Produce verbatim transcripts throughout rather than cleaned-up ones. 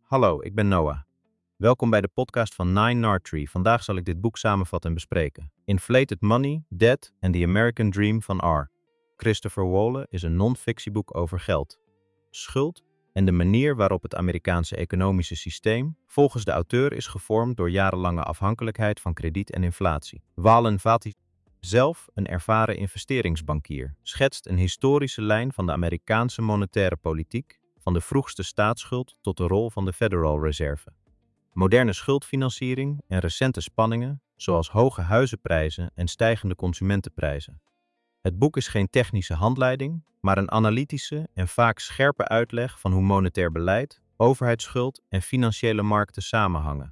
Hallo, ik ben Noah. Welkom bij de podcast van Nine Nartree. Vandaag zal ik dit boek samenvatten en bespreken. Inflated Money, Debt and the American Dream van R. Christopher Waller is een non-fictieboek over geld, schuld en de manier waarop het Amerikaanse economische systeem volgens de auteur is gevormd door jarenlange afhankelijkheid van krediet en inflatie. Wallen Vati, zelf een ervaren investeringsbankier, schetst een historische lijn van de Amerikaanse monetaire politiek, van de vroegste staatsschuld tot de rol van de Federal Reserve. Moderne schuldfinanciering en recente spanningen, zoals hoge huizenprijzen en stijgende consumentenprijzen. Het boek is geen technische handleiding, maar een analytische en vaak scherpe uitleg van hoe monetair beleid, overheidsschuld en financiële markten samenhangen.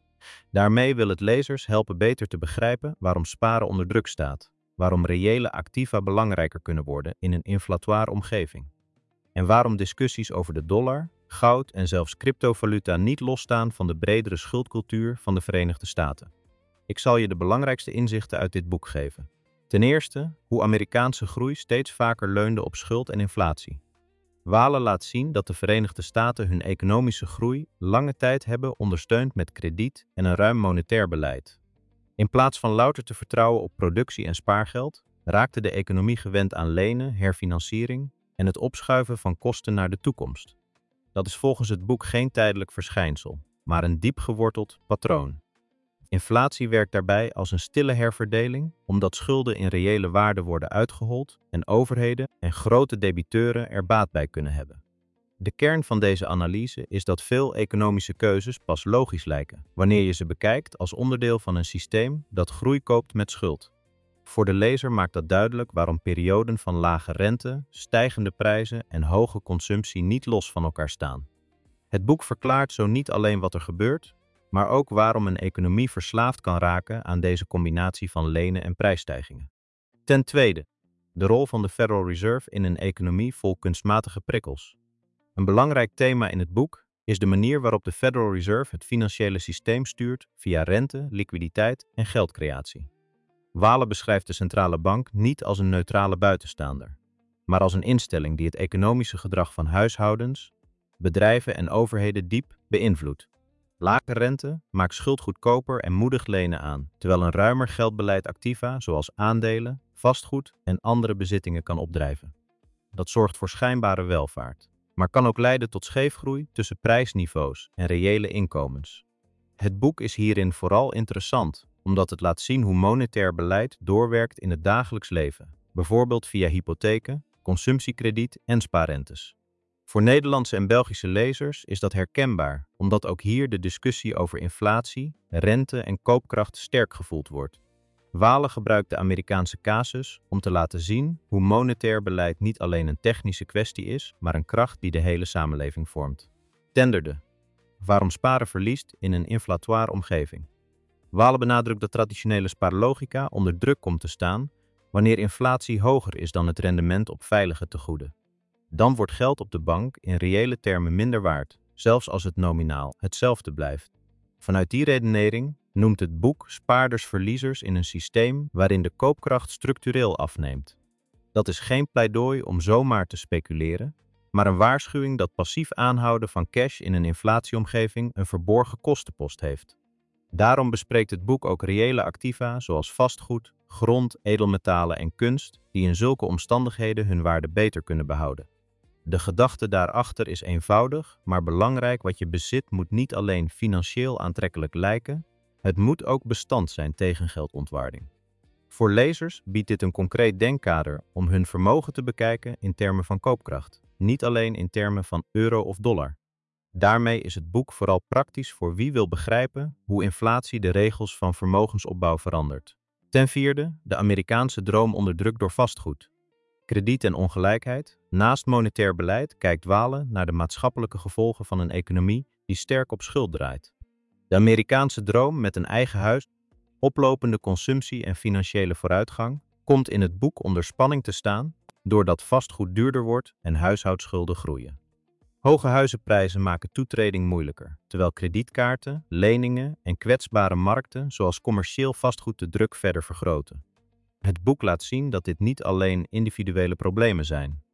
Daarmee wil het lezers helpen beter te begrijpen waarom sparen onder druk staat, waarom reële activa belangrijker kunnen worden in een inflatoire omgeving, en waarom discussies over de dollar, goud en zelfs cryptovaluta niet losstaan van de bredere schuldcultuur van de Verenigde Staten. Ik zal je de belangrijkste inzichten uit dit boek geven. Ten eerste, hoe Amerikaanse groei steeds vaker leunde op schuld en inflatie. Waller laat zien dat de Verenigde Staten hun economische groei lange tijd hebben ondersteund met krediet en een ruim monetair beleid. In plaats van louter te vertrouwen op productie en spaargeld, raakte de economie gewend aan lenen, herfinanciering en het opschuiven van kosten naar de toekomst. Dat is volgens het boek geen tijdelijk verschijnsel, maar een diep geworteld patroon. Inflatie werkt daarbij als een stille herverdeling, omdat schulden in reële waarde worden uitgehold en overheden en grote debiteuren er baat bij kunnen hebben. De kern van deze analyse is dat veel economische keuzes pas logisch lijken, wanneer je ze bekijkt als onderdeel van een systeem dat groei koopt met schuld. Voor de lezer maakt dat duidelijk waarom perioden van lage rente, stijgende prijzen en hoge consumptie niet los van elkaar staan. Het boek verklaart zo niet alleen wat er gebeurt, maar ook waarom een economie verslaafd kan raken aan deze combinatie van lenen en prijsstijgingen. Ten tweede, de rol van de Federal Reserve in een economie vol kunstmatige prikkels. Een belangrijk thema in het boek is de manier waarop de Federal Reserve het financiële systeem stuurt via rente, liquiditeit en geldcreatie. Waller beschrijft de centrale bank niet als een neutrale buitenstaander, maar als een instelling die het economische gedrag van huishoudens, bedrijven en overheden diep beïnvloedt. Lage rente maakt schuld goedkoper en moedigt lenen aan, terwijl een ruimer geldbeleid activa zoals aandelen, vastgoed en andere bezittingen kan opdrijven. Dat zorgt voor schijnbare welvaart, maar kan ook leiden tot scheefgroei tussen prijsniveaus en reële inkomens. Het boek is hierin vooral interessant, omdat het laat zien hoe monetair beleid doorwerkt in het dagelijks leven, bijvoorbeeld via hypotheken, consumptiekrediet en spaarrentes. Voor Nederlandse en Belgische lezers is dat herkenbaar, omdat ook hier de discussie over inflatie, rente en koopkracht sterk gevoeld wordt. Waller gebruikt de Amerikaanse casus om te laten zien hoe monetair beleid niet alleen een technische kwestie is, maar een kracht die de hele samenleving vormt. Ten derde, waarom sparen verliest in een inflatoire omgeving. Waller benadrukt dat traditionele spaarlogica onder druk komt te staan wanneer inflatie hoger is dan het rendement op veilige tegoeden. Dan wordt geld op de bank in reële termen minder waard, zelfs als het nominaal hetzelfde blijft. Vanuit die redenering noemt het boek spaarders verliezers in een systeem waarin de koopkracht structureel afneemt. Dat is geen pleidooi om zomaar te speculeren, maar een waarschuwing dat passief aanhouden van cash in een inflatieomgeving een verborgen kostenpost heeft. Daarom bespreekt het boek ook reële activa zoals vastgoed, grond, edelmetalen en kunst, die in zulke omstandigheden hun waarde beter kunnen behouden. De gedachte daarachter is eenvoudig, maar belangrijk: wat je bezit moet niet alleen financieel aantrekkelijk lijken, het moet ook bestand zijn tegen geldontwaarding. Voor lezers biedt dit een concreet denkkader om hun vermogen te bekijken in termen van koopkracht, niet alleen in termen van euro of dollar. Daarmee is het boek vooral praktisch voor wie wil begrijpen hoe inflatie de regels van vermogensopbouw verandert. Ten vierde, de Amerikaanse droom onder druk door vastgoed. Krediet en ongelijkheid. Naast monetair beleid kijkt Waller naar de maatschappelijke gevolgen van een economie die sterk op schuld draait. De Amerikaanse droom met een eigen huis, oplopende consumptie en financiële vooruitgang komt in het boek onder spanning te staan doordat vastgoed duurder wordt en huishoudschulden groeien. Hoge huizenprijzen maken toetreding moeilijker, terwijl kredietkaarten, leningen en kwetsbare markten zoals commercieel vastgoed de druk verder vergroten. Het boek laat zien dat dit niet alleen individuele problemen zijn.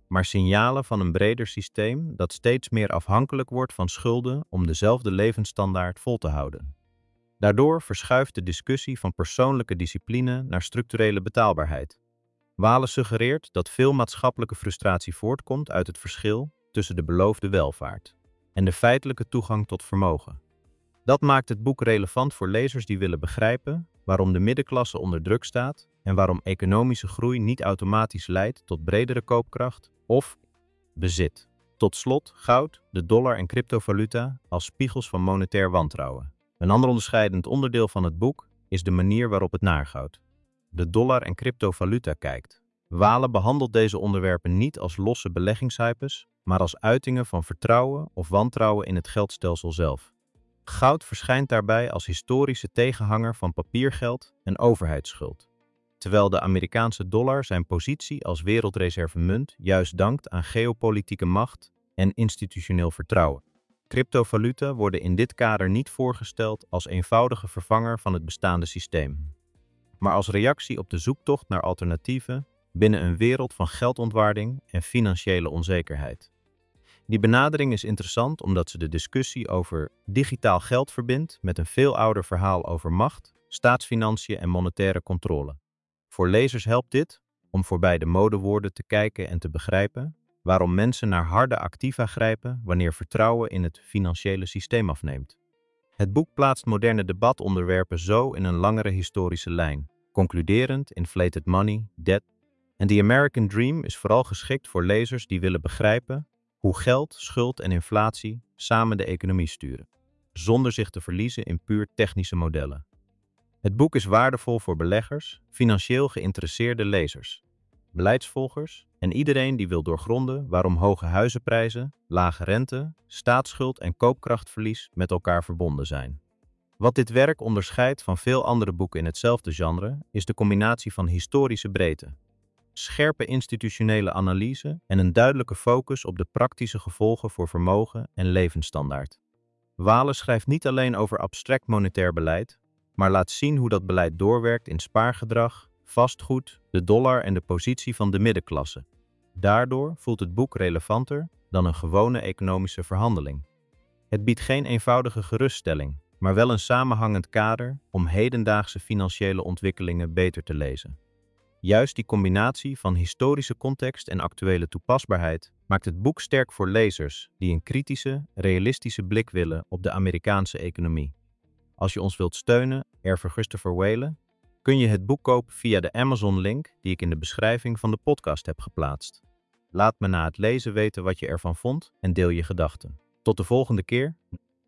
maar signalen van een breder systeem dat steeds meer afhankelijk wordt van schulden om dezelfde levensstandaard vol te houden. Daardoor verschuift de discussie van persoonlijke discipline naar structurele betaalbaarheid. Wallace suggereert dat veel maatschappelijke frustratie voortkomt uit het verschil tussen de beloofde welvaart en de feitelijke toegang tot vermogen. Dat maakt het boek relevant voor lezers die willen begrijpen waarom de middenklasse onder druk staat en waarom economische groei niet automatisch leidt tot bredere koopkracht of bezit. Tot slot goud, de dollar en cryptovaluta als spiegels van monetair wantrouwen. Een ander onderscheidend onderdeel van het boek is de manier waarop het naar goud, de dollar en cryptovaluta kijkt. Wallace behandelt deze onderwerpen niet als losse beleggingshypes, maar als uitingen van vertrouwen of wantrouwen in het geldstelsel zelf. Goud verschijnt daarbij als historische tegenhanger van papiergeld en overheidsschuld, terwijl de Amerikaanse dollar zijn positie als wereldreservemunt juist dankt aan geopolitieke macht en institutioneel vertrouwen. Cryptovaluta worden in dit kader niet voorgesteld als eenvoudige vervanger van het bestaande systeem, maar als reactie op de zoektocht naar alternatieven binnen een wereld van geldontwaarding en financiële onzekerheid. Die benadering is interessant omdat ze de discussie over digitaal geld verbindt met een veel ouder verhaal over macht, staatsfinanciën en monetaire controle. Voor lezers helpt dit om voorbij de modewoorden te kijken en te begrijpen waarom mensen naar harde activa grijpen wanneer vertrouwen in het financiële systeem afneemt. Het boek plaatst moderne debatonderwerpen zo in een langere historische lijn, concluderend Inflated Money, Debt en The American Dream is vooral geschikt voor lezers die willen begrijpen hoe geld, schuld en inflatie samen de economie sturen, zonder zich te verliezen in puur technische modellen. Het boek is waardevol voor beleggers, financieel geïnteresseerde lezers, beleidsvolgers en iedereen die wil doorgronden waarom hoge huizenprijzen, lage rente, staatsschuld en koopkrachtverlies met elkaar verbonden zijn. Wat dit werk onderscheidt van veel andere boeken in hetzelfde genre is de combinatie van historische breedte, scherpe institutionele analyse en een duidelijke focus op de praktische gevolgen voor vermogen en levensstandaard. Wallace schrijft niet alleen over abstract monetair beleid, maar laat zien hoe dat beleid doorwerkt in spaargedrag, vastgoed, de dollar en de positie van de middenklasse. Daardoor voelt het boek relevanter dan een gewone economische verhandeling. Het biedt geen eenvoudige geruststelling, maar wel een samenhangend kader om hedendaagse financiële ontwikkelingen beter te lezen. Juist die combinatie van historische context en actuele toepasbaarheid maakt het boek sterk voor lezers die een kritische, realistische blik willen op de Amerikaanse economie. Als je ons wilt steunen, erver Christopher Whale, kun je het boek kopen via de Amazon-link die ik in de beschrijving van de podcast heb geplaatst. Laat me na het lezen weten wat je ervan vond en deel je gedachten. Tot de volgende keer.